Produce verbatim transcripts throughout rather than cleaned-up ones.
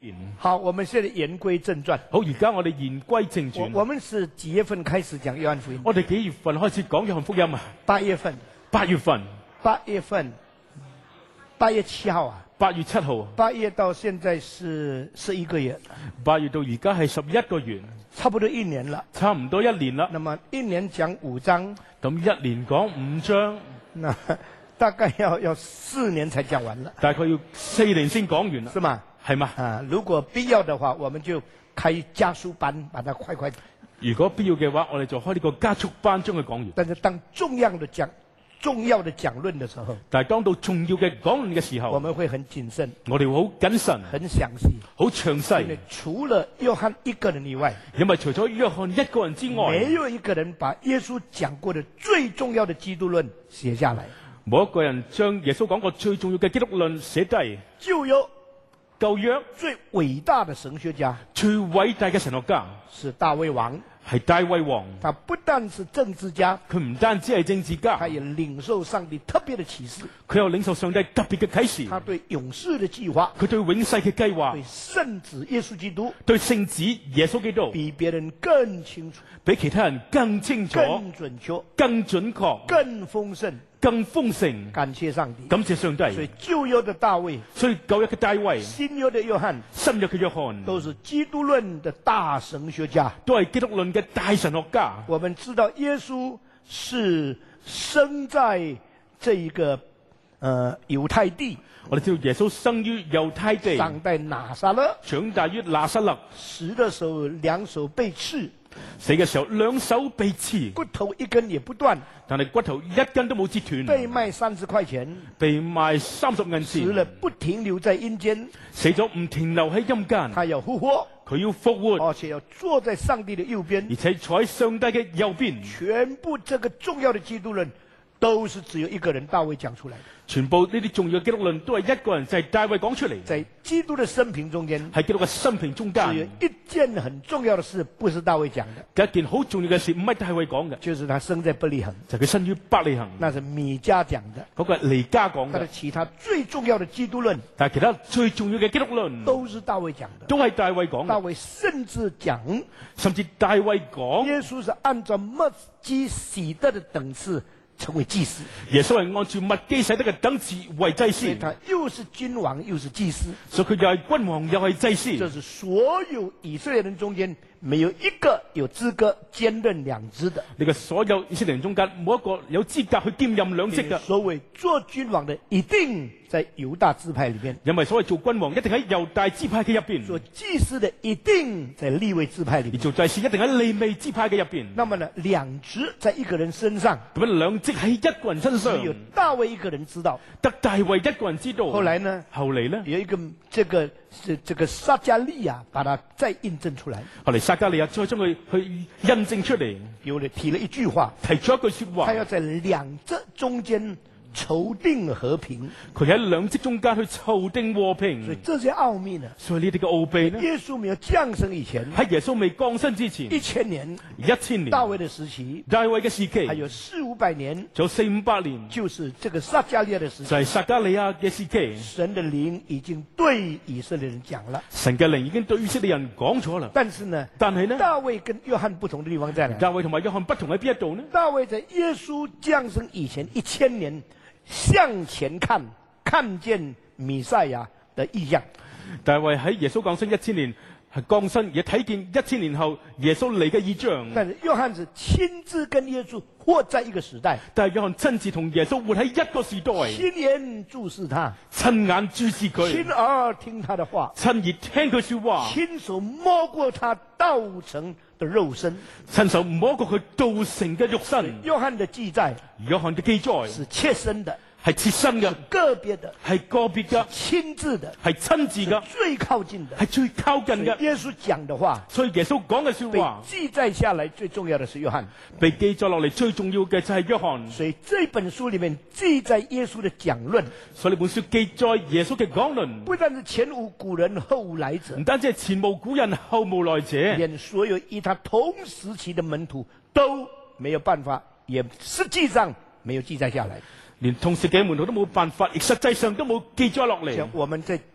好，我們現在言歸正傳。 好，而家我哋言歸正傳。 我我們是幾月份開始講約翰福音？ 我哋幾月份開始講約翰福音啊？ 八月份。 八月份。 八月份。八月七號啊？ 八月七號。 八月到現在是十一個月。 八月到而家係十一個月。 差不多一年了。 差唔多一年啦。 那麼一年講五章。 咁一年講五章。 那大概要要四年才講完了。 大概要四年先講完啦。 是嗎？ 係嘛？ 啊，如果必要的話，我們就開加速班，把它快快。 如果必要嘅話，我哋就開呢個加速班將佢講完。 但是當重要的講重要的講論的時候， 但係當到重要嘅講論嘅時候， 我們會很謹慎， 我哋會好謹慎， 很詳細， 好詳細。 因為除了約翰一個人以外， 因為除咗約翰一個人之外， 沒有一個人把耶穌講過的最重要的基督論寫下來。 冇一個人將耶穌講過最重要嘅基督論寫低。 舊約舊約最偉大的神學家， 最偉大嘅神學家是大衛王， 係大衛王。 他不但是政治家， 佢唔單止係政治家， 他也領受上帝特別的啟示。 佢有領受上帝特別嘅啟示。 他對永世的計劃， 佢對永世嘅計劃， 對聖子耶穌基督， 對聖子耶穌基督， 比別人更清楚， 比其他人更清楚、 更準確、 更準確、 更豐盛、 更豐盛。 感謝上帝， 感謝上帝。 所以舊約的大衛， 所以舊約嘅大衛， 新約的約翰， 新約嘅約翰， 都是基督論的大神學家， 都係基督論嘅大神學家。 我們知道耶穌是生在這一個呃猶太地， 我哋知道耶穌生於猶太地， 長在拿撒勒， 長大於拿撒勒， 死的時候兩手被刺， 死嘅時候兩手被刺， 骨頭一根也不斷， 但係骨頭一根都冇折斷， 被賣三十塊錢， 被賣三十銀死錢， 了不停留在陰間， 死咗唔停留喺陰間， 他要復活， 佢要復活， 而且要坐在上帝的右邊， 而且坐喺上帝嘅右邊。 全部這個重要的基督論，都是只有一個人大衛講出來的。 全部呢啲重要嘅基督論都係一個人，就係大衛講出嚟。 在基督的生平中間， 喺基督嘅生平中間， 只有一件很重要的事，不是大衛講的。 有一件好重要嘅事，唔係大衛講嘅， 就是他生在伯利恆， 就係佢生於伯利恆。 那是米迦講的， 嗰個係彌迦講嘅。 他的其他最重要的基督論， 但係其他最重要嘅基督論， 都是大衛講的。 都係大衛講嘅。 大衛甚至講， 甚至大衛講， 耶穌是按照麥基洗德的等次成為祭司。 耶穌係按照麥基洗德嘅等次為祭司， 他又是君王又是祭司， 所以佢又係君王又係祭司。 這是所有以色列人中間沒有一個有資格兼任兩職的。 呢個所有以色列人中間冇一個有資格去兼任兩職嘅。 所謂做君王的一定在猶大支派裏面， 因為所謂做君王一定喺猶大支派嘅入邊， 做祭司的一定在利未支派裏而面， 做祭司一定喺利未支派嘅入邊。 那麼呢，兩職在一個人身上， 咁樣兩職喺一個人身上， 只有大衛一個人知道， 得大衛一個人知道。 後來呢， 後嚟呢， 有一個這個這這個撒迦利亞把它再印證出來， 後嚟撒迦利亞再將佢去印證出嚟， 有了提了一句話， 提出一句說話， 他要在兩職中間籌定和平。 佢喺兩職中間去籌定和平。 所以這些奧秘呢， 所以呢啲嘅奧秘呢， 耶穌沒有降生以前， 喺耶穌未降生之前， 一千年一千年大衛的時期， 大衛嘅時期， 還有四五百年， 仲有四五百年， 就是這個撒迦利亞的時期， 就係撒迦利亞嘅時期。 神的靈已經對以色列人講了， 神嘅靈已經對以色列人講咗啦。 但是呢， 但係呢， 大衛跟約翰不同的地方在哪？ 大衛同埋約翰不同喺邊一度呢？ 大衛在耶穌降生以前一千年向前看，看見彌賽亞的異象。 大衛喺耶穌降生一千年係降生，也睇見一千年後耶穌嚟嘅異象。 但是約翰是親自跟耶穌活在一個時代， 但係約翰親自同耶穌活喺一個時代， 親眼注視他， 親眼注視佢， 親耳聽他的話， 親耳聽佢說話， 親手摸過他道成的肉身， 親手摸過佢道成嘅肉身。 約翰的記載， 約翰嘅記載是切身的， 係切身嘅， 個別的， 係個別嘅， 親自的， 係親自嘅， 最靠近的， 係最靠近嘅。 耶穌講的話， 所以耶穌講嘅說被話記載下來，最重要的是約翰。 被記載落嚟，最重要嘅就係約翰。 所以這本書裏面記載耶穌的講論， 所以呢本書記載耶穌嘅講論， 不但是前無古人後來者， 唔單止係前無古人後無來者， 連所有與他同時期的門徒都沒有辦法，也實際上沒有記載下來。 連同時嘅門徒都冇辦法，亦實際上都冇記載落嚟。 像我們在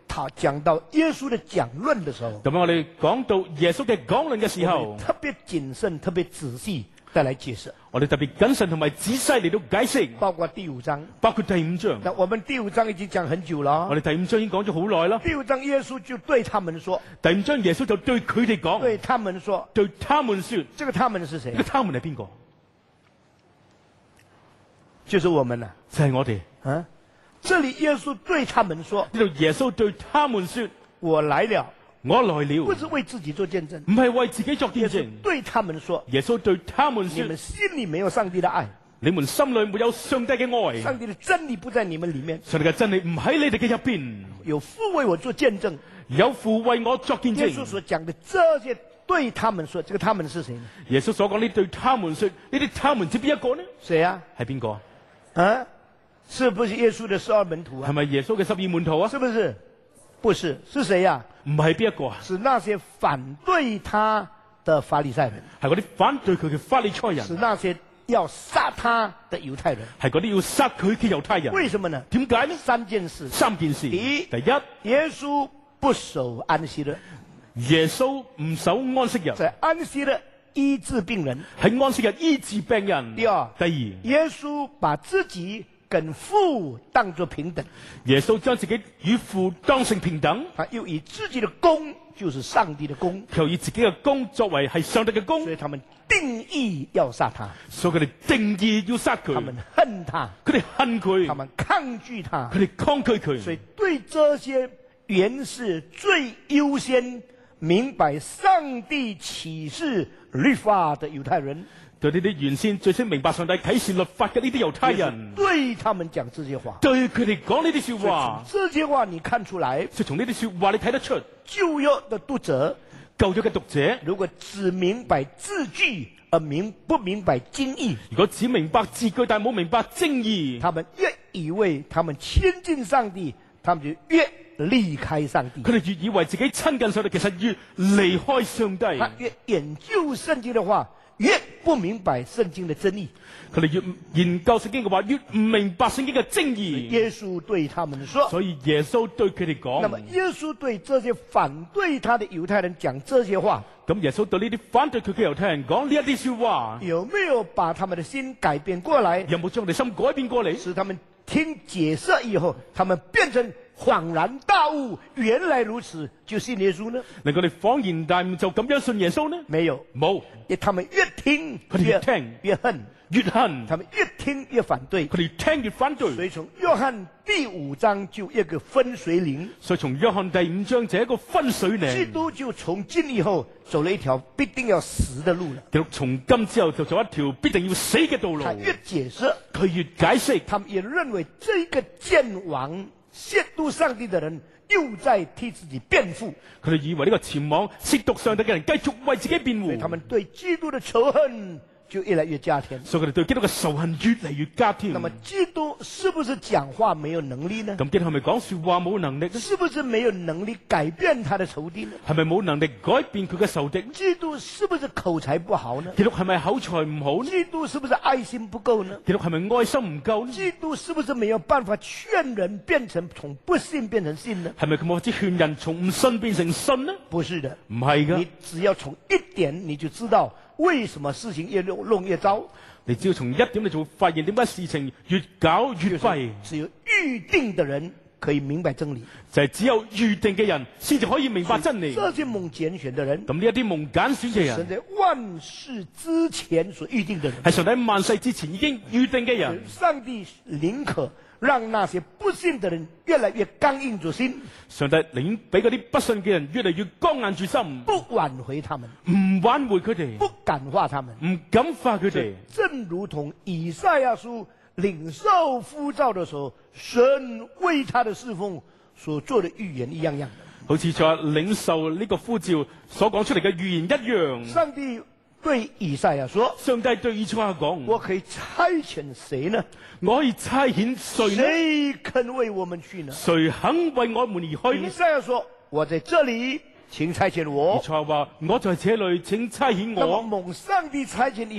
他講到耶穌的講論的時候， 咁我哋講到耶穌嘅講論嘅時候我們，特別謹慎、特別仔細地來解釋， 我哋特別謹慎同埋仔細嚟到解釋， 包括第五章。 包括第五章。 那我們第五章已經講很久了我。哋第五章已經講咗好耐啦。 第五章耶穌就對他們說， 第五章耶穌就對佢哋講， 對他們說， 對他們說， 這個他們是誰呢個？他們係邊個？ 就是我們啦。 就係我哋。 啊，這裏耶穌對他們說， 呢度耶穌對他們說： 我來了， 我來了， 不是為自己做見證。 唔係為自己作見耶穌證。 對他們說， 耶穌對他們說你們：心裏沒有上帝的愛， 你們心裏沒有上帝嘅愛， 上帝的真理不在你們裏面。 上帝嘅真理唔喺你哋嘅入邊。 有父為我做見證。 有父為我作見耶穌證。 所講的這些對他們說，這個他們是誰呢？ 耶穌所講呢對他們說，呢啲他們知邊一個呢？ 誰啊？ 係邊個？ 啊，是不是耶穌的十二門徒啊？ 係咪耶穌嘅十二門徒啊？ 是不是？不是，是誰呀、啊？ 唔係邊一個啊？ 是那些反對他的法利賽人， 係嗰啲反對佢嘅法利賽人， 是那些要殺他的猶太人。 係嗰啲要殺佢嘅猶太人。 為什麼呢？ 點解呢？ 三件事。 三件事。 第一， 第一， 耶穌不守安息日， 耶穌唔守安息日， 在安息日醫治病人。 喺安息日醫治病人。 第二， 第二， 耶穌把自己跟父當作平等， 耶穌將自己與父當成平等， 他又以自己的功就是上帝的功， 又以自己嘅功作為係上帝嘅功， 所以他們定義要殺他， 所以佢哋定義要殺佢， 他們恨他， 佢哋恨佢， 他們抗拒他， 佢哋抗拒佢。 所以對這些原是最優先明白上帝啟示律法的猶太人， 對呢啲原先最先明白上帝啟示律法嘅呢啲猶太人， 對他們講這些話， 對佢哋講呢啲說話， 這些話你看出來， 就從呢啲說話你睇得出， 舊約的讀者舊約嘅讀者如果只明白字句而明不明白經義， 如果只明白字句但冇明白正義， 他們越以為他們親近上帝，他們就越離開上帝。 佢哋越以為自己親近上帝，其實越離開上帝。 他越研究聖經的話，越不明白聖經的真義。 佢哋越研究聖經嘅話，越唔明白聖經嘅正義。 耶穌對他們說， 所以耶穌對佢哋講， 那麼耶穌對這些反對他的猶太人講這些話， 咁耶穌對呢啲反對佢嘅猶太人講呢一啲說話， 有沒有把他們的心改變過來？ 有冇將佢哋心改變過嚟？ 使他們聽解釋以後，他們變成恍然大悟，原來如此，就信耶穌呢？ 令佢哋恍然大悟，就咁樣信耶穌呢？ 沒有， 冇， 他們越聽佢哋越聽越恨， 越恨， 他們越聽越反對。 佢哋越聽越反對。 所以從約翰第五章就一個分水嶺， 所以從約翰第五章就係一個分水基嶺。 督就從今以後走了一條必定要死的路了。 基督從今之後就走一條必定要死嘅道路。 他越解釋， 佢越解釋， 他們也認為這個僭妄褻瀆上帝的人又在替自己辯護。 佢哋以為呢個僭妄褻瀆上帝嘅人繼續為自己辯護。 所以他們對基督的仇恨就越來越加添。 所以佢哋對基督嘅仇恨越嚟越加添。 那麼基督是不是講話沒有能力呢？ 咁基督係咪講說話冇能力呢？ 是不是沒有能力改變他的仇敵呢？ 係咪冇能力改變佢嘅仇敵？ 基督是不是口才不好呢？ 基督係咪口才唔好呢？ 基督是不是愛心不夠呢？ 基督係咪愛心唔夠呢？ 基督是不是沒有辦法勸人變成從不信變成信呢？ 係咪佢冇法子勸人從唔信變成信呢？ 不是的， 唔係噶你，只要從一點你就知道為什麼事情越弄弄越糟。 你只要從一點你就會發現點解事情越搞越廢。 只有預定的人可以明白真理， 就係只有預定嘅人先至可以明白真理。 這些蒙揀選的人， 咁呢一啲蒙揀選嘅人， 神在萬事之前所預定的人， 係上帝喺萬世之前已經預定嘅人。 上帝寧可讓那些不信的人越來越剛硬住心， 上帝寧願俾嗰啲不信嘅人越嚟越剛硬住心， 不挽回他們， 唔挽回佢哋， 不感化他們， 唔感化佢哋。 正如同以賽亞書領受呼召的時候，神為他的侍奉所做的預言一樣樣的。 好似在領受呢個呼召所講出嚟嘅預言一樣。 上帝對以賽亞說： 上帝對以賽亞講： 我可以差遣誰呢？ 我可以差遣誰呢？ 誰肯為我們去呢？ 誰肯為我們而去以呢？ 賽亞說：我在這裏，請差遣以我。 賽亞話：我在這裏，請差遣那麼我。 蒙上帝差遣以後，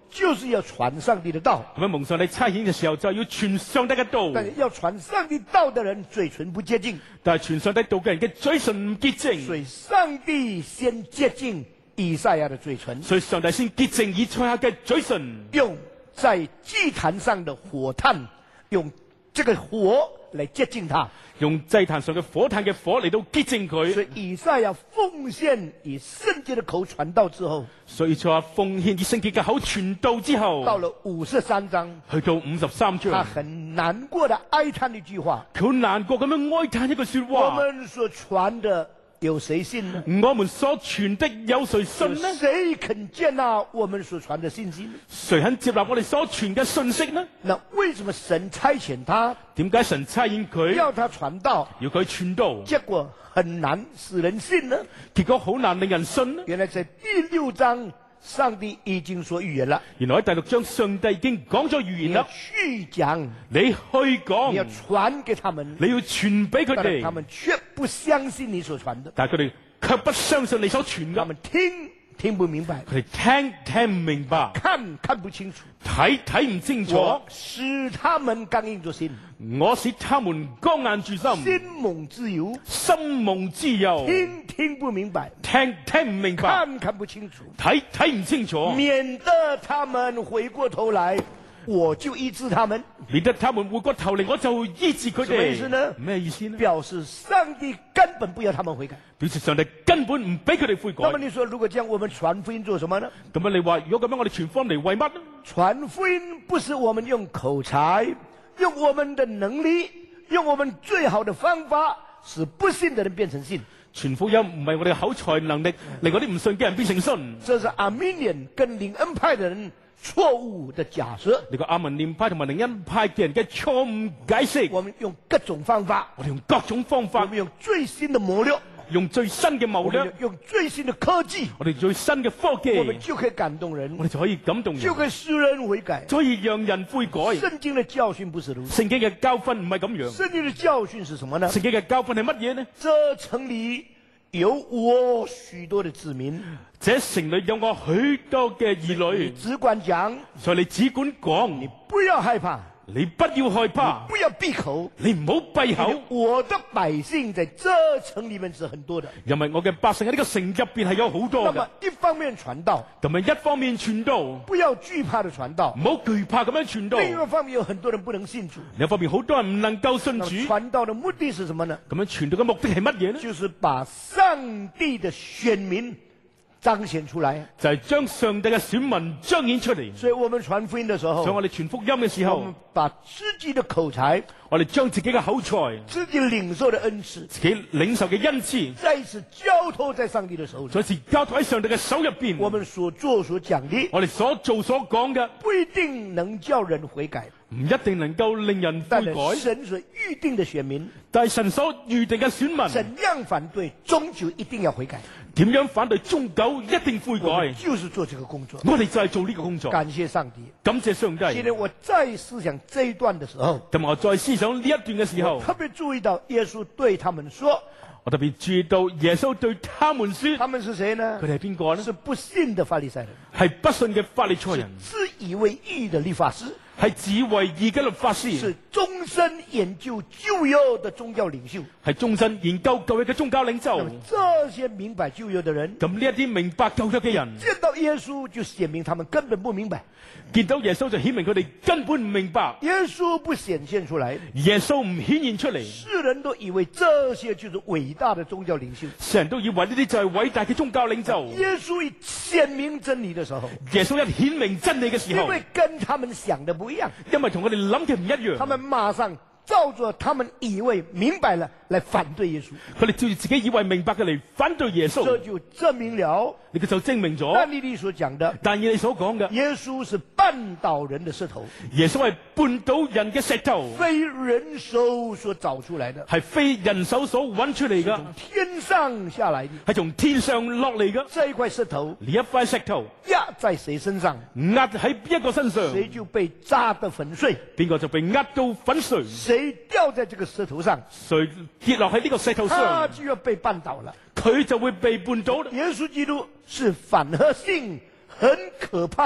就是要傳上帝的道。 咁樣蒙上帝差遣嘅時候，就要傳上帝嘅道。 但要傳上帝道的人，嘴唇不潔淨。 但係傳上帝道嘅人嘅嘴唇唔潔淨。 所以上帝先潔淨以賽亞的嘴唇。 所以上帝先潔淨以賽亞嘅嘴唇， 用在祭壇上的火炭，用這個火來潔淨他。 用祭壇上嘅火炭嘅火嚟到潔淨佢。 所以以賽亞奉獻以聖潔的口傳道之後， 所以就話奉獻以聖潔嘅口傳道之後， 到了五十三章， 去到五十三章， 他很難過的哀嘆一句話， 佢好難過咁樣哀嘆一句說話。 我們所傳的有誰信呢？ 我們所傳的有誰信呢？ 誰肯接納我們所傳的信息呢？ 誰肯接納我哋所傳嘅信息呢？ 那為什麼神差遣他？ 點解神差遣佢要他傳道， 要佢傳道， 結果很難使人信呢？ 結果好難令人信呢？ 原來在第六章，上帝已經說預言了。 原來喺第六章，上帝已經講咗預言啦。 去講， 你去講， 你要傳給他們， 你要傳俾佢哋， 但他們卻不相信你所傳的。 但係佢哋卻不相信你所傳嘅。 他們聽聽不明白， 佢哋聽聽唔明白， 看看不清楚， 睇睇唔清楚， 我使他們剛硬着心， 我使他們剛硬住心， 心蒙自由， 心蒙自由， 聽聽不明白， 聽聽唔明白， 看看不清楚， 睇睇唔清楚， 免得他們回過頭來，我就醫治他們。 免得他們回過頭嚟，我就醫治佢哋。 什麼意思呢？ 咩意思呢？ 表示上帝根本不要他們悔改。 表示上帝根本唔俾佢哋悔改。 那麼你說，如果這樣，我們傳福音做什麼呢？ 咁樣你話，如果咁樣，我哋傳福音嚟為乜呢？ 傳福音不是我們用口才，用我們的能力，用我們最好的方法，使不信的人變成信。 傳福音唔係我哋嘅口才能力，令嗰啲唔信嘅人變成信。 這是阿明年跟靈恩派的人錯誤的假設。 呢個阿文念派同埋靈恩派嘅人嘅錯誤解釋。 我們用各種方法， 我哋用各種方法， 我們用最新的謀略， 用最新嘅謀略， 用最新的科技， 我哋最新嘅科技， 我們就可以感動人， 我哋就可以感動人， 就可以使人悔改， 就可以讓人悔改。 聖經的教訓不是如此。 聖經嘅教訓唔係咁樣。 聖經的教訓是什麼呢？ 聖經嘅教訓係乜嘢呢？ 這城裏有我許多的子民， 這城裏有我許多嘅兒女。 只管講， 所以你只管講， 你不要害怕， 你不要害怕， 不要閉口， 你唔好閉口。 我的百姓在這城裏面是很多的， 因為我嘅百姓喺呢個城入邊係有好多嘅。 那麼一方面傳道， 咁樣一方面傳道， 不要懼怕的傳道， 唔好懼怕咁樣傳道。 另一方面有很多人不能信主， 另一方面好多人唔能夠信主。 傳道的目的是什麼呢？ 咁樣傳道嘅目的係乜嘢呢？ 就是把上帝的選民彰顯出來， 就係將上帝嘅選民彰顯出嚟。 所以我們傳福音的時候， 所以我哋傳福音嘅時候， 我們把自己的口才， 我哋將自己嘅口才， 自己領受的恩賜， 自己領受嘅恩賜， 再一次交託在上帝的手裏， 再次交託喺上帝嘅手入邊。 我們所做所講的， 我哋所做所講嘅， 不一定能叫人悔改， 唔一定能夠令人悔但改。 係神所預定的選民， 但係神所預定嘅選民， 怎樣反對，終究一定要悔改。 點樣反對，終究一定悔我們改。 就是做這個工作。 我哋就係做呢個工作。 感謝上帝， 感謝上帝。 今天我再思想這一段的時候， 咁我再思想呢一段嘅時候， 特別注意到耶穌對他們說， 我特別注意到耶穌對他們說， 他們是誰呢？ 佢哋係邊個呢？ 是不信的法利賽人， 係不信嘅法利賽人， 自以為義的律法師， 係自為義嘅律法師， 是終身研究舊約的宗教領袖， 係終身研究舊約嘅宗教領袖。 這些明白舊約的人， 咁呢一啲明白舊約嘅人， 見到耶穌就顯明他們根本不明白。 見到耶穌就顯明佢哋根本唔明白。 耶穌不顯現出來， 耶穌唔顯現出嚟， 世人都以為這些就是偉大的宗教領袖， 世人都以為呢啲就係偉大嘅宗教領袖。 耶穌一顯明真理的時候， 耶穌一顯明真理嘅時候， 因為跟他們想的不一樣， 因為同我哋諗嘅唔一樣， 他們馬上照着他們以為明白了來反對耶穌， 佢哋照住自己以為明白嘅嚟反對耶穌， 這就證明了呢個就證明咗但以理所講的， 但以理所講嘅， 耶穌是絆倒人的石頭， 耶穌係絆倒人嘅石頭， 非人手所找出來的， 係非人手所揾出嚟噶， 從天上下來的， 係從天上落嚟噶。 這一塊石頭呢一塊石頭壓在誰身上， 壓喺邊一個身上， 誰就被砸得粉碎， 邊個就被壓到粉碎， 誰掉在這個石頭上， 誰跌落喺呢個石頭他上， 就要被絆倒了。 佢就會被絆倒。 耶穌基督是反核性，很可怕，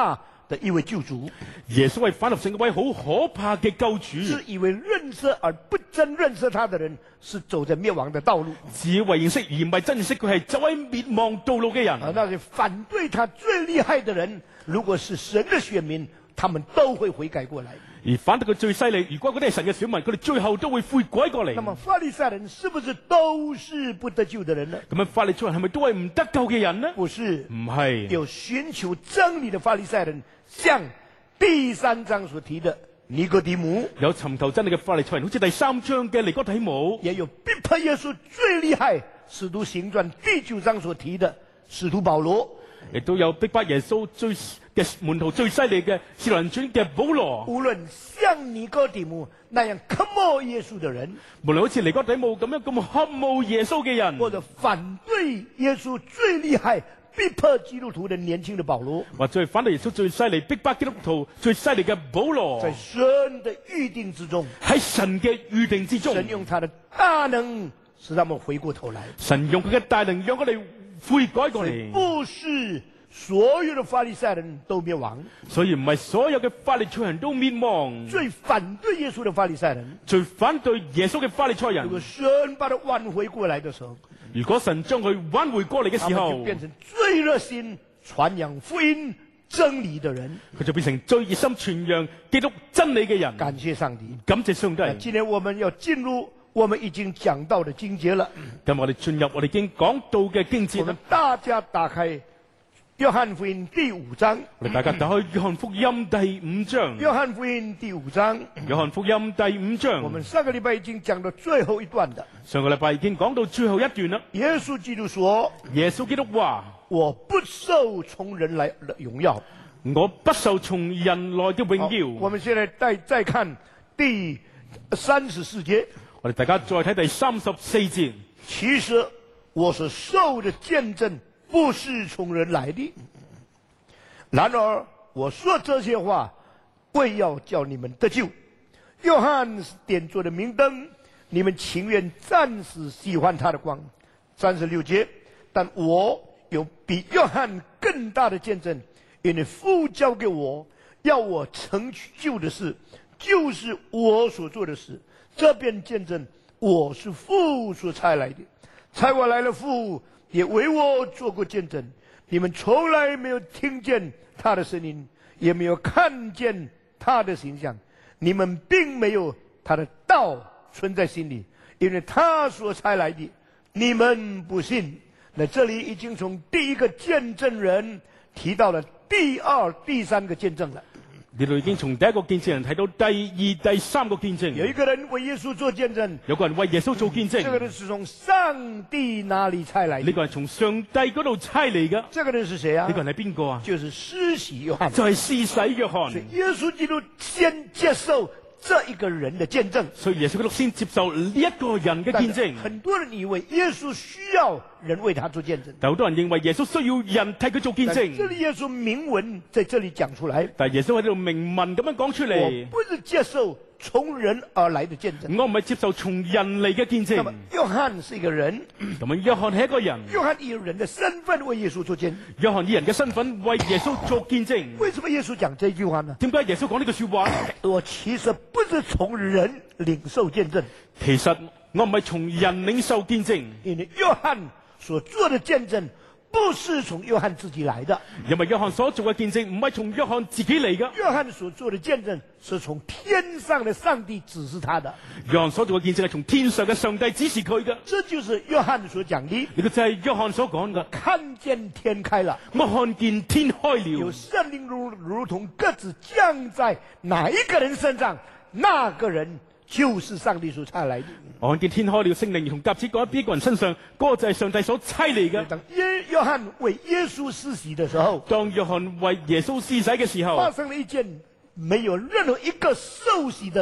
的一位救主， 耶穌係反立性一位好可怕嘅救主， 是以為認識而不真認識他的人，是走在滅亡的道路。 只以為認識而唔係真認識佢，係走喺滅亡道路嘅人。 而那些反對他最厲害的人，如果是神的選民，他們都會悔改過來。 而反對佢最犀利，如果嗰啲係神嘅選民，佢哋最後都會悔改過嚟。 那麼法利賽人是不是都是不得救的人呢？ 咁樣法利賽人係咪都係唔得救嘅人呢？ 不是， 唔係。 有尋求真理的法利賽人，像第三章所提的尼哥底母， 有尋求真理嘅法利賽人，好似第三章嘅尼哥底母， 也有逼迫耶穌最厲害，使徒行傳第九章所提的使徒保羅， 亦都有逼迫耶穌最嘅門徒最犀利嘅使徒行傳嘅保羅。 無論像尼哥底母那樣渴慕耶穌的人， 無論好似尼哥底母咁樣咁渴慕耶穌嘅人， 或者反對耶穌最厲害逼迫基督徒的年輕的保羅， 或者係反對耶穌最犀利逼迫基督徒最犀利嘅保羅， 在神的預定之中， 喺神嘅預定之中， 神用他的大能使他們回過頭來， 神用佢嘅大能讓我哋悔改過嚟。 不是所有的法利賽人都滅亡， 所以唔係所有嘅法利賽人都滅亡。 最反對耶穌的法利賽人， 最反對耶穌嘅法利賽人， 如果神把他挽回過來的時候， 如果神將佢挽回過嚟嘅時候， 他們就變成最熱心傳揚福音真理的人， 佢就變成最熱心傳揚基督真理嘅人。 感謝上帝， 感謝上帝。 今天我們要進入我們已經講到的經節了。 咁我哋進入我哋已經講到嘅經節啦。 大家打開約翰福音第五章， 我哋大家打開約翰福音第五章。 約翰福音第五章， 約翰福音第五章。 我們上個禮拜已經講到最後一段的。 上個禮拜已經講到最後一段啦。 耶穌基督說： 耶穌基督話：我不受從人來的榮耀， 我不受從人來的榮耀。 我們現在再再看第三十四節。 我哋大家再睇第三十四節。 其實我所受的見證不是從人來的，然而我說這些話，為要叫你們得救。約翰是點著的明燈，你們情願暫時喜歡他的光。三十六節，但我有比約翰更大的見證，因為父交給我，要我成就的事，就是我所做的事。這便見證我是父所差來的，差我來了父也為我做過見證。你們從來沒有聽見他的聲音，也沒有看見他的形象，你們並沒有他的道存在心裡，因為他所差來的，你們不信。那這裡已經從第一個見證人提到了第二、第三個見證了。 呢度已經從第一個見證人睇到第二、第三個見證。 有一個人為耶穌做見證， 有個人為耶穌做見證。 這個人是從上帝那裡差來的。 呢個係從上帝嗰度差嚟㗎。 這個人是誰啊？ 呢個人係邊個啊？ 就是施洗約翰。 就係施洗約翰。 所以耶穌基督先接受這一個人的見證， 所以耶穌基督先接受呢一個人嘅見證。 很多人以為耶穌需要人為他做見證， 但好多人認為耶穌需要人替佢做見證。 這裡耶穌明文在這裡講出來， 但係耶穌喺度明文咁樣講出嚟。 我不是接受從人而來的見證， 我唔係接受從人嚟嘅見證。 那麼約翰是一個人， 咁樣約翰係一個人。 約翰以人的身份為耶穌做見證。 約翰以人嘅身份為耶穌做見證。 為什麼耶穌講這句話呢？ 點解耶穌講呢句說話？ 我其實不是從人領受見證， 其實我唔係從人領受見證， 因為約翰所做的見證不是從約翰自己來的， 因為約翰所做嘅見證唔係從約翰自己嚟嘅。 約翰所做的見證是從天上的上帝指示他的。 約翰所做嘅見證係從天上嘅上帝指示佢嘅。 這就是約翰所講的。 呢個就係約翰所講嘅。 看見天開了， 我看見天開了， 有聖靈如如同鴿子降在哪一個人身上，那個人就是上帝所差來的。 我看見天開了，聖靈如同鴿子降喺邊個人身上，嗰個就係上帝所差嚟嘅。 當耶約翰為耶穌施洗的時候， 當約翰為耶穌施洗嘅時候， 發生了一件沒有任何一個受洗的人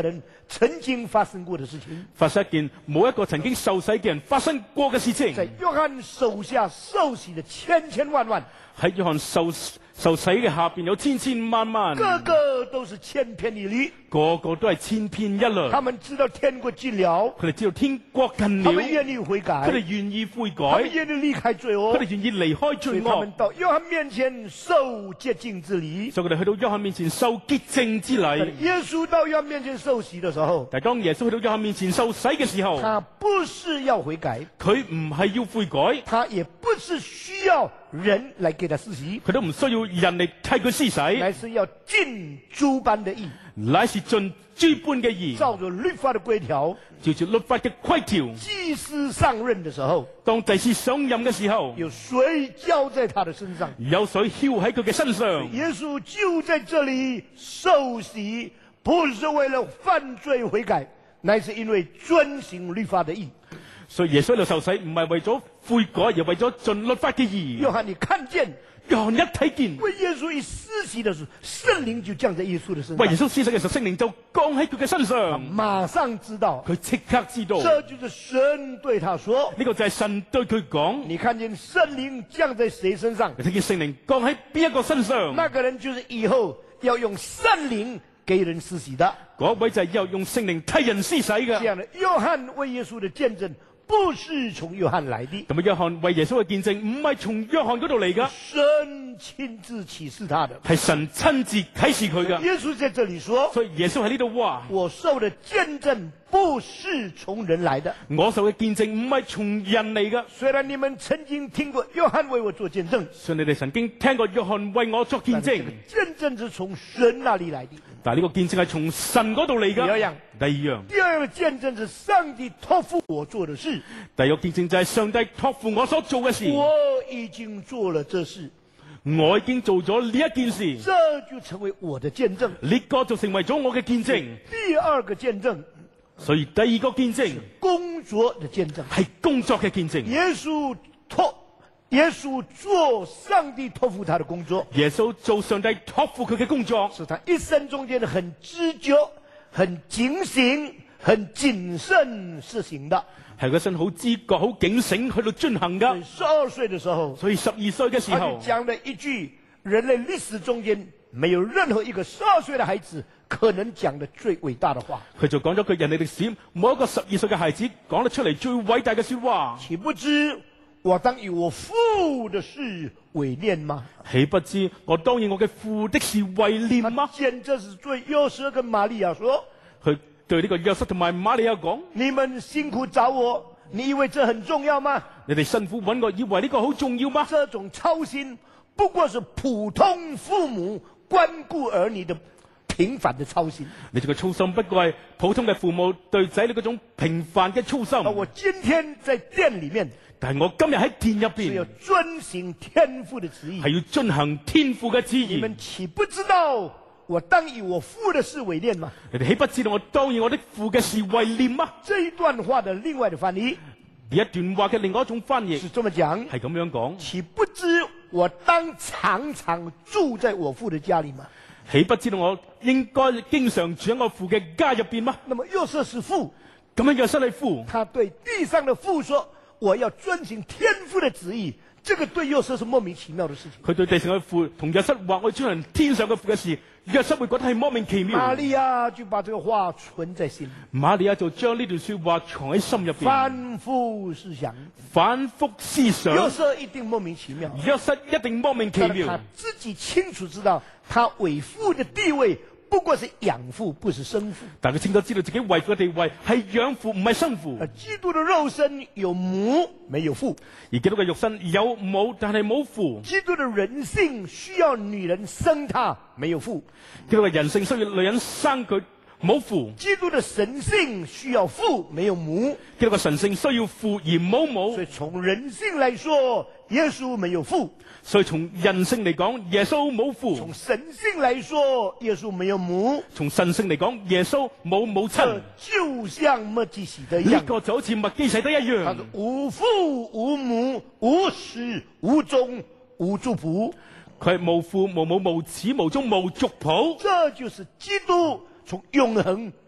曾經發生過的事情。 發生一件冇一個曾經受洗嘅人發生過嘅事情。 在約翰手下受洗的千千萬萬， 喺約翰受受洗嘅下邊有千千萬萬， 個個都是千篇一律， 個個都係千篇一律。 他們知道天國近了， 佢哋知道天國近了， 他們願意悔改， 佢哋願意悔改， 他們願意離開罪惡， 佢哋願意離開罪惡所以他們。到約翰面前受潔淨之禮。 所以佢哋去到約翰面前受潔淨之禮。 耶穌到約翰面前受洗的時候， 但係當耶穌去到約翰面前受洗嘅時候， 他不是要悔改， 佢唔係要悔改， 他也不是需要人來給他施洗， 佢都唔需要人嚟替佢施洗， 乃是要盡諸般的義， 乃是盡諸般嘅義， 照着律法的規條， 照住律法嘅規條。 祭司上任的時候， 當祭司上任嘅時候， 有水澆在他的身上， 有水澆喺佢嘅身上。 耶穌就在這裏受洗，不是為了犯罪悔改，乃是因為遵行律法的義。 所以耶穌喺度受洗，唔係為咗悔改，而為咗盡律法嘅義。 約翰，你看見約翰一睇見， 為耶穌一施洗的時候，聖靈就降在耶穌的身上， 為耶穌施洗嘅時候，聖靈就降喺佢嘅身上， 馬上知道， 佢即刻知道， 這就是神對他說。 呢個就係神對佢講。 你看見聖靈降在誰身上？ 你睇見聖靈降喺邊一個身上？ 那個人就是以後要用聖靈給人施洗的。 嗰位就係以後用聖靈替人施洗嘅。 這樣的，約翰為耶穌的見證不是從約翰來的， 咁啊，約翰為耶穌嘅見證唔係從約翰嗰度嚟噶， 神親自啟示他的， 係神親自啟示佢噶。 耶穌在這裏說， 所以耶穌喺呢度話： 我受的見證不是從人來的。 我受嘅見證唔係從人嚟噶。 雖然你們曾經聽過約翰為我做見證， 所以你哋曾經聽過約翰為我作見證， 見證是從神那裏來的。 但係呢個見證係從神嗰度嚟噶。 第二樣， 第二樣， 第二個見證是上帝託付我做的事。 第二個見證就係上帝託付我所做嘅事。 我已經做了這事， 我已經做咗呢一件事， 這就成為我的見證。 呢個就成為咗我嘅見證。 第二個見證， 所以第二個見證工作的見證， 係工作嘅見證。 耶穌託耶穌做上帝託付他的工作， 耶穌做上帝託付佢嘅工作， 是他一生中間很知覺、很警醒、很謹慎實行的。 係佢身好知覺、好警醒去到進行噶。 十二歲的時候， 所以十二歲嘅時他就候， 講了一句人類歷史中間沒有任何一個十二歲的孩子可能講的最偉大的話。 佢就講咗句人類歷史冇一個十二歲嘅孩子講得出嚟最偉大嘅說話。 豈不知我當以我父的事為念嗎？ 豈不知我當以我嘅父的事為念嗎？ 簡直是對約瑟跟瑪利亞說， 佢對呢個約瑟同埋瑪利亞講： 你們辛苦找我，你以為這很重要嗎？ 你哋辛苦揾我，以為呢個好重要嗎？ 這種操心不過是普通父母關顧兒女的平凡的操心。 你這個操心不過係普通嘅父母對仔女嗰種平凡嘅操心。 而我今天在店裏面， 但係我今日喺殿入是要邊遵行天父的旨意。 係要遵行天父嘅旨意。 你們豈不知道我當以我父的事為念嗎？ 你哋豈不知道我當以我的父嘅事為念嗎？ 這一段話的另外的翻譯， 呢一段話嘅另外一種翻譯是這麼講， 係咁樣講： 豈不知我當常常住在我父的家裏嗎？ 豈不知道我應該經常住喺我父嘅家入邊嗎？ 那麼約瑟是父， 咁樣約瑟係父， 他對地上的父說：我要遵行天父的旨意。這個對約瑟是莫名其妙的事情。 佢對地上嘅父同約瑟話：我遵行天上嘅父嘅事，約瑟會覺得係莫名其妙。 瑪利亞就把這個話存在心裏， 瑪利亞就將呢段說話藏喺心入邊， 反覆思想。 反覆思想。 約瑟一定莫名其妙， 約瑟一定莫名其但他妙。 自己清楚知道，他為父的地位不過是養父，不是生父。 但佢清楚知道自己為父嘅地位係養父，唔係生父。 而基督的肉身有母，沒有父； 而基督嘅肉身有母，但係冇父。 基督的人性需要女人生他，沒有父； 基督嘅人性需要女人生佢，冇父。 基督的神性需要父，沒有母； 基督嘅神性需要父而冇母。 所以從人性來說，耶穌沒有父； 所以從人性嚟講，耶穌冇父； 從神性來說，耶穌沒有母； 從神性嚟講，耶穌冇母親。 這就像麥基洗德一呢、 樣， 個就好似麥基洗德一樣， 他是無父無母無始無終無族譜， 佢係無父無母無始無終無族譜。 這就是基督從永恆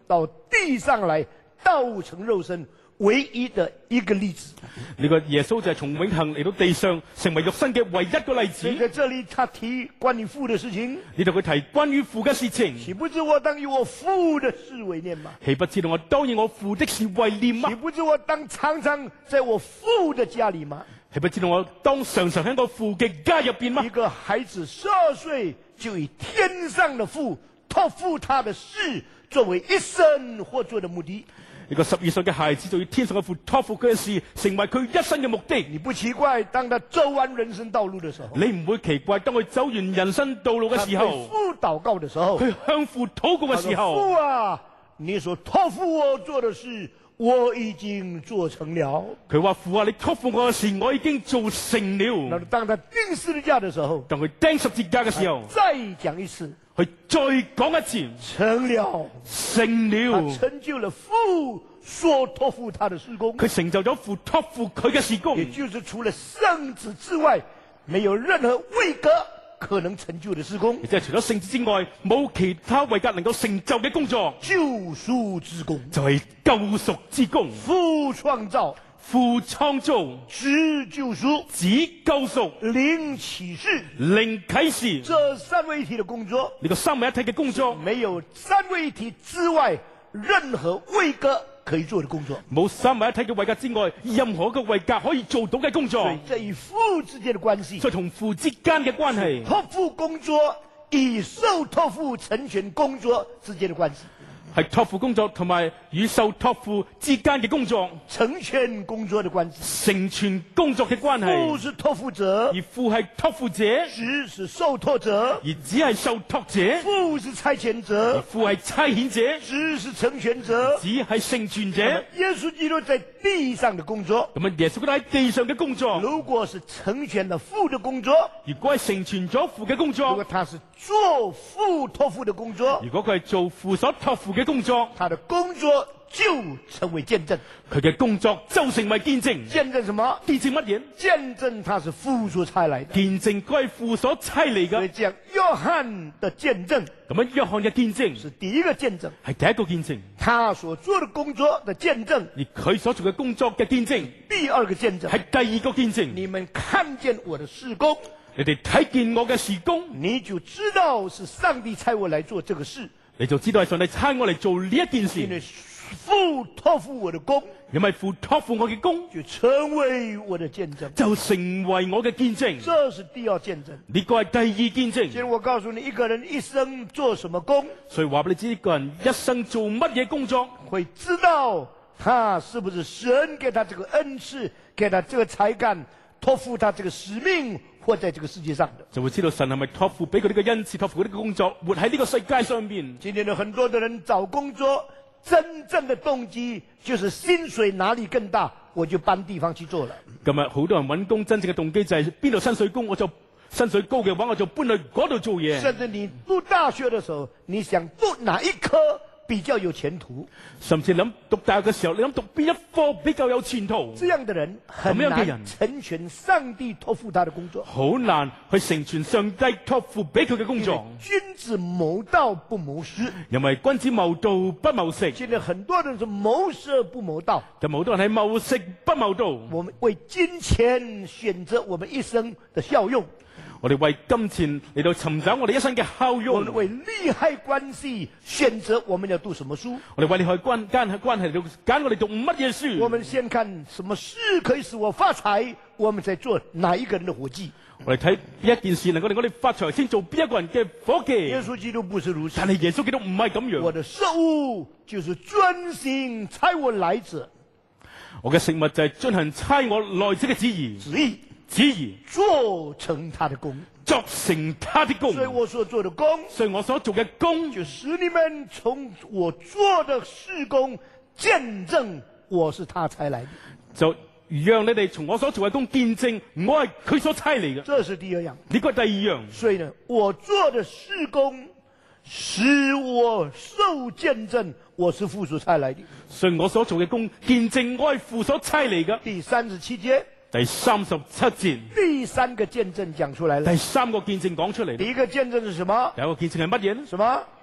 到地上来道成肉身唯一的一个例子。 呢個耶穌就係從永恆嚟到地上成為肉身嘅唯一個例子。 所以在這裡他提關於父的事情， 呢度佢提關於父嘅事情， 豈不知我當以我父的事為念嗎？ 豈不知道我當以我父的事為念嗎？ 豈不知我當常常在我父的家裡嗎？ 豈不知道我當常常喺我父嘅家入邊嗎？ 一個孩子十二歲就以天上的父託付他的事作為一生活做的目的。 一個十二歲嘅孩子就以天上嘅父託付佢嘅事成為佢一生嘅目的。 你不奇怪，當他走完人生道路的時候， 你唔會奇怪當佢走完人生道路嘅時候， 他對父禱告的時候， 佢向父禱告嘅時候， 父啊，你所託付我做的事我已經做成了。 佢話父啊，你託付我嘅事我已經做成了。 那當他釘十字架的時候， 當佢釘十字架嘅時候， 再講一次， 佢再講一次， 成了， 成了， 他成就了父所託付他的事工。 佢成就咗父託付佢嘅事工， 也就是除了聖子之外，沒有任何位格可能成就的事工。 亦即係除咗聖子之外，冇其他位格能夠成就嘅工作。 救贖之工就係救贖之工， 父創造， 父創造， 子救贖， 子救贖， 靈啟示， 靈啟示， 這三位一體的工作， 呢個三位一體嘅工作， 沒有三位一體之外任何位格可以做的工作。 冇三位一體嘅位格之外，任何一個位格可以做到嘅工作。 所以這與父之間的關係， 所以同父之間嘅關係， 託付工作與受託付成全工作之間的關係， 係託付工作同埋與受託付之間嘅工作， 成全工作的關係， 成全工作嘅關係。 父是託付者， 而父係託付者， 子是受託者， 而子係受託者， 父是差遣而者， 父係差遣者， 子是成全者。 子係成全者。 耶穌基督在地上的工作， 咁啊，耶穌基督喺地上嘅工作， 如果是成全了父的工作， 如果係成全咗父嘅工如作果，他是做父託付的工作， 如果佢係做父所託付嘅工作， 他的工作就成為見證。 佢嘅工作就成為見證。 見證什麼？ 見證乜嘢？ 見證他是父所差來的。 見證佢係父所差嚟所以嘅。 講約翰的見證咁樣約翰嘅見證是第一個見證， 係第一個見證， 他所做的工作的見證。 而佢所做嘅工作嘅見證第二個見證係第二個見證。 你們看見我的事工， 你哋睇見我嘅事工， 你就知道是上帝差我來做這個事， 你就知道係上帝差我嚟做呢一件因為事。 父託付我的工， 因為父託付我嘅工， 就成為我的見證。 就成為我嘅見證。 這是第二見證。 呢個係第二見證。 今天我告訴你，一個人一生做什麼工， 所以話俾你知，一個人一生做乜嘢工作， 會知道他是不是神給他這個恩賜，給他這個才幹，託付他這個使命，活在這個世界上的。 就會知道神係咪託付俾佢呢個恩賜，託付佢呢個工作，活喺呢個世界上邊。 今天的很多的人找工作，真正的動機就是薪水哪裡更大，我就搬地方去做了。 今日好多人揾工，真正嘅動機就係邊度薪水高，我就薪水高嘅話，我就搬去嗰度做嘢。 甚至你讀大學的時候，你想讀哪一科比較有前途？ 甚至諗讀大學嘅時候，你諗讀邊一科比較有前途？ 這樣的人很咁樣嘅人難成全上帝託付他的工作。 好難去成全上帝託付俾佢嘅工作。 君子謀道不謀食， 因為君子謀道不謀食， 現在很多人是謀食不謀道。 就好多人係謀食不謀道。 我們為金錢選擇我們一生的效用， 我哋為金錢嚟到尋找我哋一生嘅效我用。 們為利害關係選擇我們要讀什麼書。 我哋為利害關間關係嚟到揀我哋讀乜嘢書。 我們先看什麼事可以使我發財，我們才做哪一個人的伙計。 我哋睇邊一件事能夠令我哋發財，先做邊一個人嘅伙耶計。 穌基督不是如此但，係耶穌基督唔係咁樣。 我的食物就是遵行差我來者我嘅食物就係遵行差我來者嘅旨意， 旨意， 旨意做成他的工。 作成他的工。 所以我所做的工， 所以我所做嘅工， 就使你們從我做的事工見證我是他差來的。 就讓你哋從我所做嘅工見證我係佢所差嚟嘅。 這是第二樣。 呢個係第二樣。 所以呢，我做的事工使我受見證我是父所差來的。 所以我所做嘅工見證我係父所差嚟嘅。 第三十七節， 第三十七節， 第三個見證講出來了。 第三個見證講出嚟。 第一個見證是什麼？ 第一個見證係乜嘢呢？ 什麼？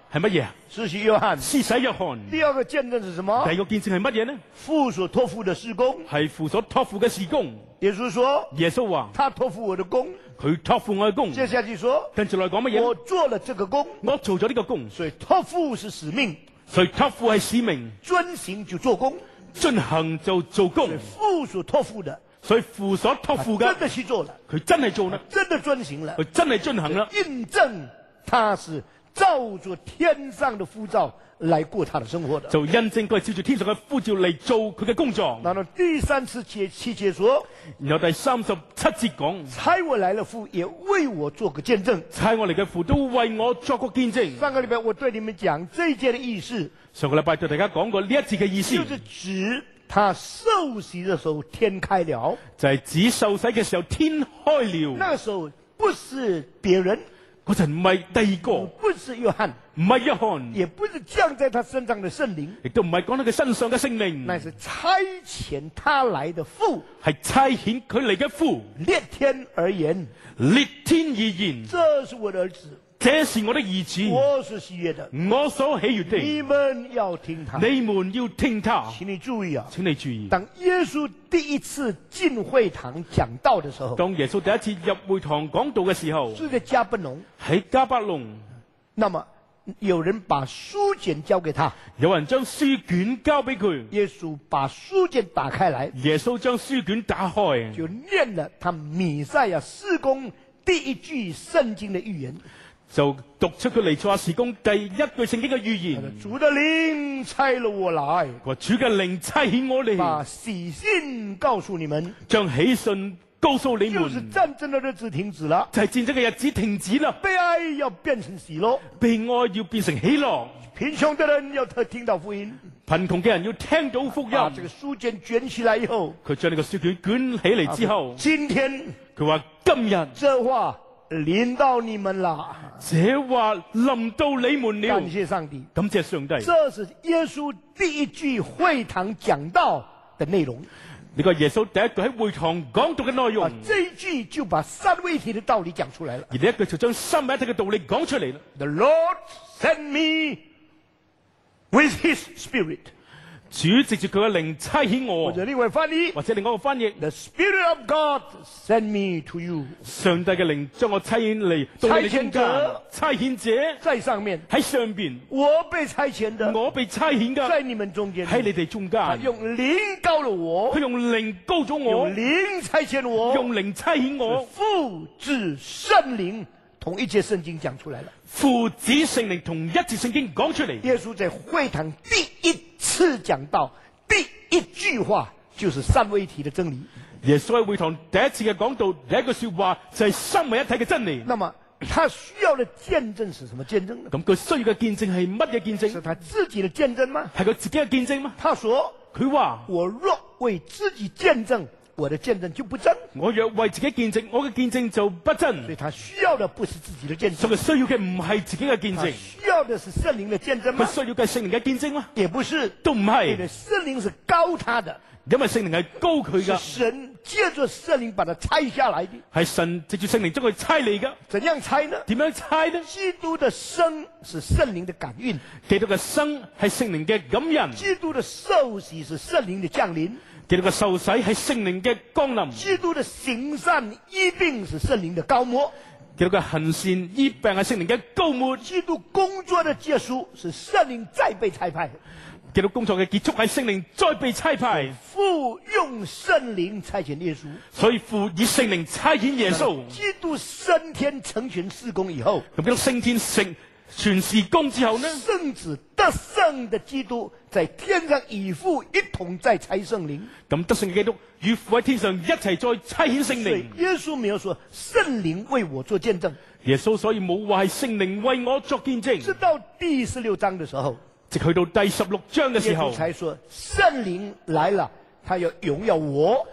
係乜嘢啊？ 施洗約翰。 施洗約翰。 第二個見證是什麼？ 第二個見證係乜嘢呢？ 父所託付的事工。 係父所託付嘅事工。 耶穌說， 耶穌話， 他託付我的工， 佢託付我嘅工。 接下去說， 跟住來講乜嘢？ 我做了這個工， 我做咗呢個工。 所以託付是使命， 所以託付係使命， 遵行就做工， 進行就做工。 父所託付的， 所以父所託付嘅， 真的去做了， 佢真係做啦， 真的遵行了， 佢真係進行啦， 印證他是照着天上的呼召來過他的生活的， 就印證佢係照住天上嘅呼召嚟做佢嘅工作。 然後第三次節七節說， 然後第三十七節講， 差我來了父也為我做個見證， 差我嚟嘅父都為我作個見證。 上個禮拜我對你們講這一節的意思， 上個禮拜對大家講過呢一節嘅意思， 就是指他受洗的時候天開了， 就係指受洗嘅時候天開了。 那個時候不是別人， 嗰陣唔係第二個， 不是約翰， 唔係約翰， 也不是降在他身上的聖靈， 亦都唔係講到佢身上嘅聖靈， 乃是差遣他來的父， 係差遣佢嚟嘅父， 列天而言， 列天而言， 這是我的兒子， 這是我的兒子， 我是喜悅的， 我所喜悅的， 你們要聽他。 你們要聽他。 請你注意啊， 請你注意， 當耶穌第一次進會堂講道的時候， 當耶穌第一次入會堂講道嘅時候， 是在迦百農， 喺迦百農， 那麼有人把書卷交給他， 有人將書卷交俾佢， 耶穌把書卷打開來， 耶穌將書卷打開， 就念了他彌賽亞事工第一句聖經的預言， 就讀出佢彌賽亞事工第一句聖經嘅預言。 主的靈差了我來， 話主嘅靈差遣我嚟， 把喜信告訴你們， 將喜訊告訴你就是們， 戰爭的日子停止了， 就係戰爭嘅日子停止啦， 悲哀要變成喜樂， 悲哀要變成喜樂， 貧窮的人要聽到福音。 貧窮嘅人要聽到福音。 把這個書卷捲起來以後， 佢將呢個書卷捲起嚟之後， 今天佢話今日這話臨到你們了， 這話臨到你們了。 感謝上帝， 感謝上帝。 這是耶穌第一句會堂講道的內容。 呢個耶穌第一句喺會堂講道嘅內容， 啊，這一句就把三位一體的道理講出來了。 而呢一句就將三位一體嘅道理講出嚟啦。 The Lord sent me with His Spirit， 主藉住佢嘅靈差遣我， 或者另外翻譯， 或者另外一個翻譯， The Spirit of God sent me to you。 上帝嘅靈將我差遣嚟到你哋中間。差遣者在上面， 喺上邊， 我被差遣的， 我被差遣噶， 在你們中間， 喺你哋中間。 他用靈膏了我， 佢用靈膏咗我， 用靈差遣我， 用靈差遣我。 父子聖靈同一節聖經講出來了。 父子聖靈同一節聖經講出嚟。 耶穌在會堂第一次講道，第一句話就是三位一體的真理。 耶穌喺會堂第一次嘅講道，第一句說話就係三位一體嘅真理。 那麼他需要的見證是什麼見證呢？ 咁佢需要嘅見證係乜嘢見證？ 是他自己的見證嗎？ 係佢自己嘅見證嗎？ 他說： 佢話我若為自己見證，我的見證就不真。 我若為自己見證，我嘅見證就不真。 所以他需要的不是自己的見證， 所以佢需要嘅唔係自己嘅見他證， 需要的是聖靈的見證佢嗎？ 需要嘅係聖靈嘅見證嗎？ 也不是， 都唔因係為，聖靈是高他的， 因為聖靈係高佢是噶， 神借着聖靈把它拆下來的。 係神藉住聖靈將佢差嚟噶。 怎樣拆呢？ 點樣差呢？ 基督的生是聖靈的感孕， 基督嘅生係聖靈嘅感人， 基督的受洗是聖靈的降臨， 基督嘅受洗係聖靈嘅降臨， 基督的行善醫病是聖靈的膏抹， 基督嘅行善醫病係聖靈嘅膏抹， 基督工作的結束是聖靈再被差派， 基督工作嘅結束係聖靈再被差派， 父用聖靈差遣耶穌， 所以父以聖靈差遣耶穌。 基督升天成全事工以後， 咁基督升天成全事工之後呢？ 聖子得勝的基督在天上與父一同再差聖靈。 咁得勝嘅基督與父喺天上一齊再差遣聖靈。 所以耶穌沒有說聖靈為我做見證， 耶穌所以冇話係聖靈為我作見證， 直到第十六章的時候， 直去到第十六章嘅時候耶穌，才說聖靈來了，他要榮耀我。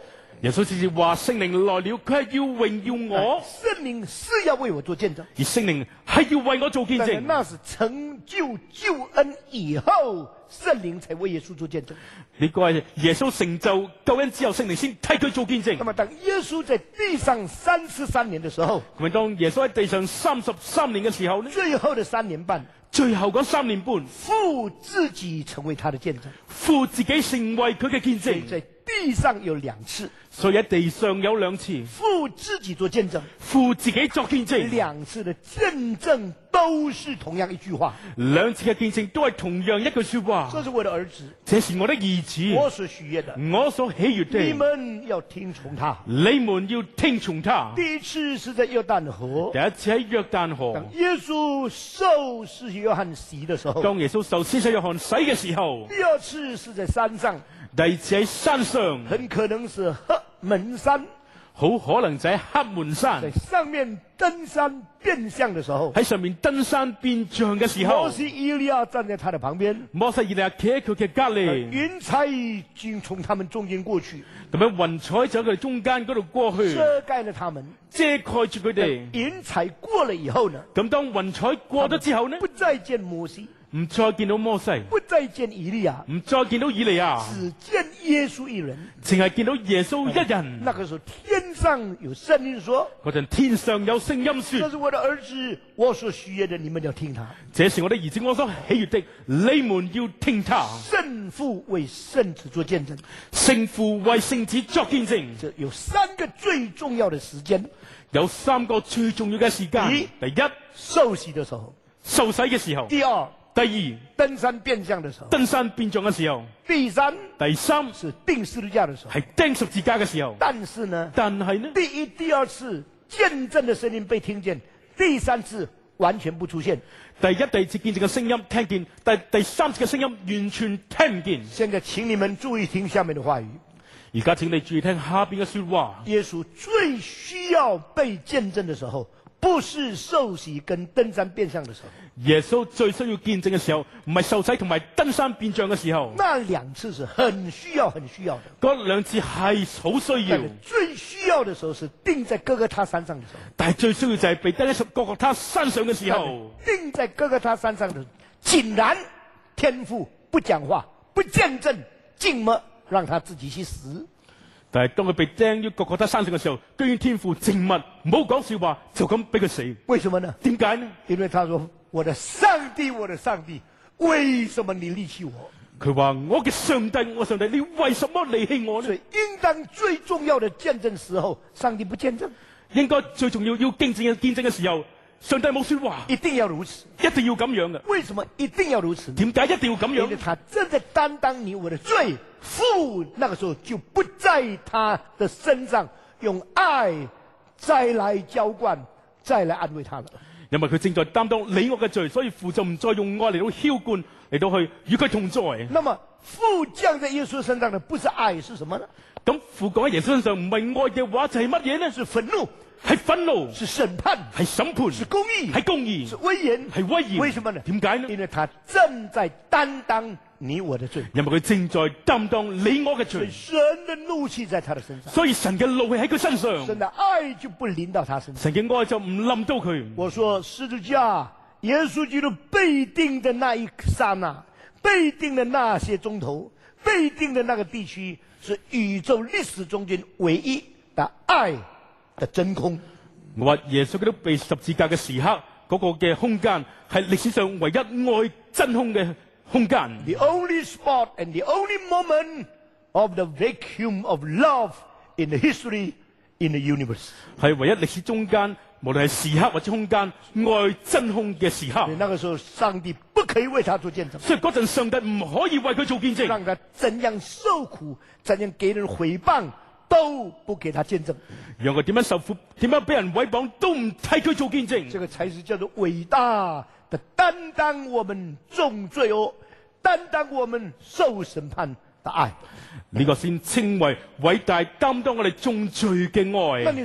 耶穌直接話聖靈來了，佢係要榮耀我， 聖靈是要為我做見證， 而聖靈係要為我做見證。 那是成就救恩以後，聖靈才為耶穌做見證。 呢個係耶穌成就救恩之後，聖靈先替佢做見證。 那麼當耶穌在地上三十三年的時候， 咁當耶穌喺地上三十三年嘅時候呢， 最後的三年半， 最後嗰三年半， 父自己成為他的見證， 父自己成為佢嘅見證。 在地上有兩次， 所以喺地上有兩次， 父自己做見證， 父自己作見證， 兩次的見證都是同樣一句話， 兩次嘅見證都係同樣一句說話。 這是我的兒子， 這是我的兒子， 我所喜悅的， 我所喜悅的， 你們要聽從他。 你們要聽從他。 第一次是在約旦河， 第一次喺約旦河， 當耶穌受施洗約翰洗的時候， 當耶穌受施洗約翰洗嘅時候， 第二次是在山上， 第二次喺山上， 很可能是黑門山， 好可能就喺黑門山， 在上面登山變相的時候， 喺上面登山變像嘅時候， 摩西以利亞站在他的旁邊， 摩西以利亞企喺佢嘅隔離， 雲彩竟從他們中間過去， 咁樣雲彩就喺佢哋中間嗰度過去， 遮蓋了他們， 遮蓋住佢哋。 雲彩過了以後呢， 咁當雲彩過咗之後呢， 不再見摩西， 唔再見到摩西， 不再見以利亞， 唔再見到以利亞， 只見耶穌一人， 淨係見到耶穌一人。 那個時候天上有聲音說， 嗰陣天上有聲音說， 這是我的兒子，我所喜悅的，你們要聽他。 這是我的兒子，我所喜悅的，你們要聽他。 聖父為聖子做見證， 聖父為聖子作見證。 這有三個最重要的時間， 有三個最重要嘅時間。 第一， 第一， 受洗的時候； 受洗嘅時候； 第二， 第二， 登山變像的時候； 登山變像嘅時候； 第三， 第三， 是釘十字架的時候。 係釘十字架嘅時候。 但是呢， 但係呢， 第一、第二次見證的聲音被聽見，第三次完全不出現。 第一、第二次見證嘅聲音聽見，但第三次嘅聲音完全聽唔見。 現在請你們注意聽下面的話語。 而家請你注意聽下邊嘅說話。 耶穌最需要被見證的時候，不是受洗跟登山變像的時候。 耶穌最需要見證嘅時候，唔係受洗同埋登山變像嘅時候。 那兩次是很需要、很需要的。 嗰兩次係好需要。 最需要的時候是釘在哥哥他山上的時候。 但係最需要就係被釘喺各各他山上嘅時候。 釘在哥哥他山上的時候，竟然天父不講話、不見證，竟麼讓他自己去死。 但係當佢被釘於各各他山上嘅時候，居然天父靜默，唔好講說話，就咁俾佢死。 為什麼呢？ 點解呢？ 因為他說：我的上帝，我的上帝，為什麼你離棄我？ 佢話：我嘅上帝，我上帝，你為什麼離棄我呢？ 所以應當最重要的見證時候，上帝不見證。 應該最重要要見證嘅見證嘅時候，上帝冇說話。 一定要如此， 一定要咁樣嘅。 為什麼一定要如此？ 點解一定要咁樣？ 因為他正在擔當你我的罪，父那個時候就不在他的身上用愛再來澆灌，再來安慰他了。 因為佢正在擔當你我嘅罪，所以父就唔再用愛嚟到澆灌，嚟到去與佢同在。 那麼父降在耶穌身上的不是愛，是什麼呢？ 咁父降喺耶穌身上唔係愛嘅話，就係乜嘢呢？ 是憤怒， 係憤怒， 是審判， 係審判， 是公義， 係公義， 是威嚴， 係威嚴。 為什麼呢？ 點解呢？ 因為他正在擔當你我的罪， 因為佢正在擔當你我嘅罪， 神的怒氣在他的身上， 所以神嘅怒氣喺佢身上， 神的愛就不臨到他身上， 神嘅愛就唔冧到佢。 我說十字架，耶穌基督被釘的那一剎那，被釘的那些鐘頭，被釘的那個地區，是宇宙歷史中間唯一的愛的真空。 我話耶穌基督被十字架嘅時刻，嗰、那個嘅空間係歷史上唯一愛真空嘅空間。 The only spot and the only moment of the vacuum of love in the history in the universe。 係唯一歷史中間，無論係時刻或者空間，愛真空嘅時刻。 你那個時候，上帝不可以為他做見證。 所以嗰陣上帝唔可以為佢做見證， 讓他怎樣受苦，怎樣給人誹謗，都不給他見證。 讓佢點樣受苦，點樣俾人誹謗，都唔替佢做見證。 這個才是叫做偉大的擔當我們重罪惡，擔當我們受審判的愛。 呢個先稱為偉大擔當我哋重罪嘅愛。 那你說，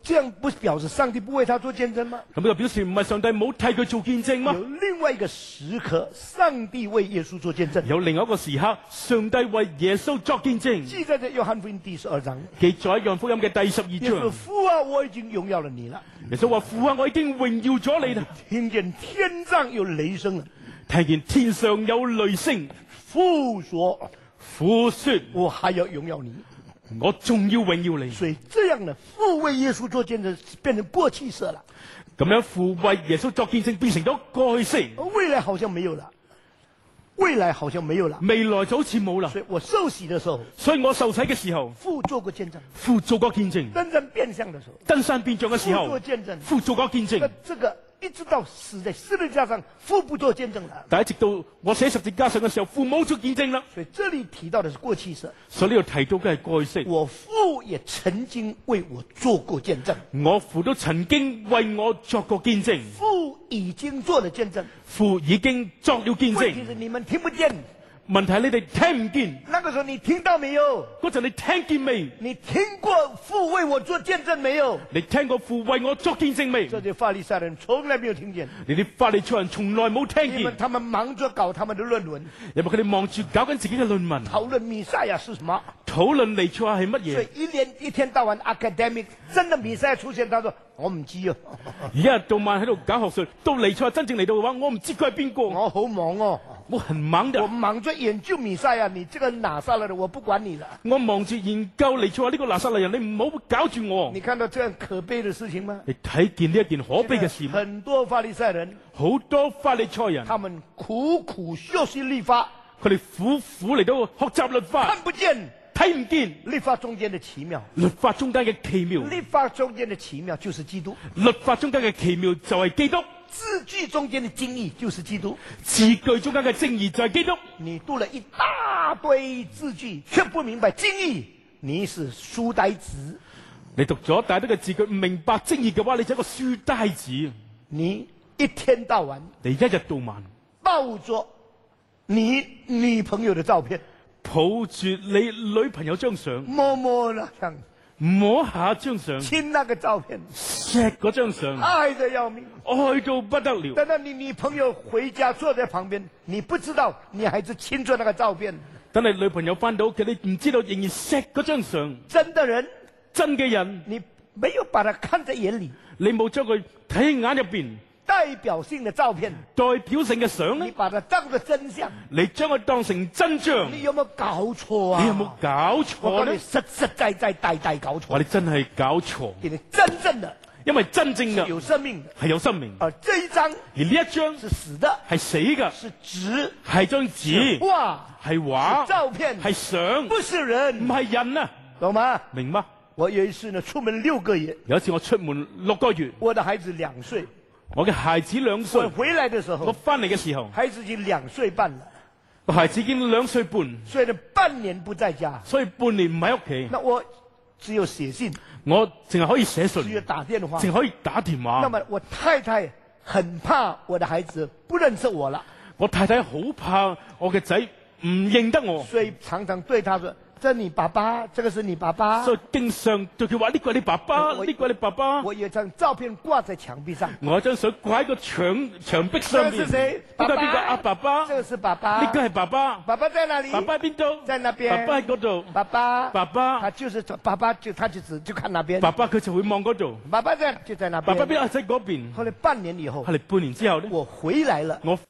這樣不表示上帝不為他做見證嗎？ 咁就表示唔係上帝冇替佢做見證嗎？ 有另外一個時刻，上帝為耶穌做見證。 有另外一個時刻，上帝為耶穌作見證。 記載在約翰福音第十二章， 記載喺約翰福音嘅第十二耶穌章。 父啊，我已經榮耀了你了。 耶穌話：父啊，我已經榮耀咗你啦。 聽見天上有雷聲了， 聽見天上有雷聲， 父說： 父說我還要榮耀你。 我仲要榮耀你。 所以這樣呢，父為耶穌做見證變成過去式了。 咁樣父為耶穌作見證變成咗過去式， 未來好像沒有了，未來好像沒有了， 未來就好似冇啦。 所以我受洗的時候， 所以我受洗嘅時候， 父做過見證； 父做過見證； 登山變相的時候， 登山變像嘅時候， 父做見證。 父做過見證那。這個一直到死在十字架上，父不做見證了。 但係直到我寫十字架上嘅時候，父冇做見證啦。 所以這裏提到的是過去式。 所以呢度提到嘅係過去式。 我父也曾經為我做過見證， 我父都曾經為我作過見證。 父已經做了見證， 父已經作了見問題證。 是你們聽不見。 問題係你哋聽唔見。 那個時候你聽到沒有？ 嗰陣你聽見未？ 你聽過父為我做見證沒有？ 你聽過父為我作見證未？ 這些法利賽人從來沒有聽見， 你啲法利賽人從來冇聽見， 因為他們忙着搞他們的論文， 因為佢哋忙住搞緊自己嘅論文， 討論彌賽亞是什麼。 討論彌賽亞係乜所嘢。 以一年一天到晚 academic，真的彌賽亞出現，他說我唔知啊， 而家日到晚喺度搞學術，到彌賽亞真正嚟到嘅話，我唔知佢係邊個。 我好忙哦， 我很忙的我，忙着研究彌賽亞，你這個拿撒勒的我不管你了。 我忙住研究彌賽亞呢個拿撒勒人，你唔好搞住我。 你看到這樣可悲的事情嗎？ 你睇見呢一件可悲嘅事嗎？ 很多法利賽人， 好多法利賽人， 他們苦苦學習律法， 佢哋苦苦嚟到學習律法看，不見睇唔見律法中間的奇妙。 律法中間嘅奇妙。 律法中間的奇妙就是基督， 律法中間嘅奇妙就係基督， 字句中間的精義就是基督。 字句中間嘅正義就係基督。 你讀了一大堆字句，卻不明白精義，你是書呆子。 你讀咗大堆嘅字句，唔明白正義嘅話，你就係一個書呆子。 你一天到晚你一日到晚抱着你女朋友的照片， 抱住你女朋友張相， 摸摸那張， 摸下張相， 親那個照片， 錫嗰張相， 愛得要命。 愛到不得了。 等到你女朋友回家坐在旁邊，你不知道你還是親着那個照片。 等你女朋友翻到屋企，你唔知道仍然錫嗰張相。 真的人， 真嘅人， 你沒有把它看在眼裏。 你冇將佢睇喺眼入邊。 代表性的照片， 代表性嘅相咧， 你把它當作真相， 你將佢當成真相， 你有冇搞錯啊？ 你有冇搞我錯講你咧？ 實實在在大大搞錯。 我哋真係搞錯， 因為真正的因為真正嘅有生命的， 係有生命， 而這一張而呢一張是死的， 係死嘅， 是紙， 係張紙， 畫， 係畫， 照片， 係相， 不是唔人， 係人啊， 懂嗎？ 明嗎？ 我有一次呢，出門六個月， 有一次我出門六個月， 我的孩子兩歲， 我嘅孩子兩我歲， 回來的時我候， 翻嚟嘅時候， 孩子已經兩歲半了， 個孩子已經兩歲半， 所以呢半年不在家， 所以半年唔喺屋企， 那我只有寫信， 我淨係可以寫信， 只有打電話。 淨係可以打電話。 那麼我太太很怕我的孩子不認識我了， 我太太好怕我嘅仔唔認得我， 所以常常對他說：這你爸爸，這個是你爸爸。 所以經常對佢話呢個係你爸爸， 我呢個係你爸爸。 我有張照片掛在牆壁上， 我有張相掛喺個牆牆壁這上面。 個是誰？ 呢個係邊個？啊，爸爸。 這個是爸爸。 呢個係爸爸。 爸爸在哪裡？ 爸爸喺邊度？ 在那邊。 爸爸喺嗰度。 爸爸。 爸爸。 他就是爸爸就他就只就看那邊。 爸爸佢就會望嗰度。 爸爸在就在那邊。 爸爸邊啊？喺嗰邊。 後來半年以後， 後嚟半年之後咧， 我回來了。 我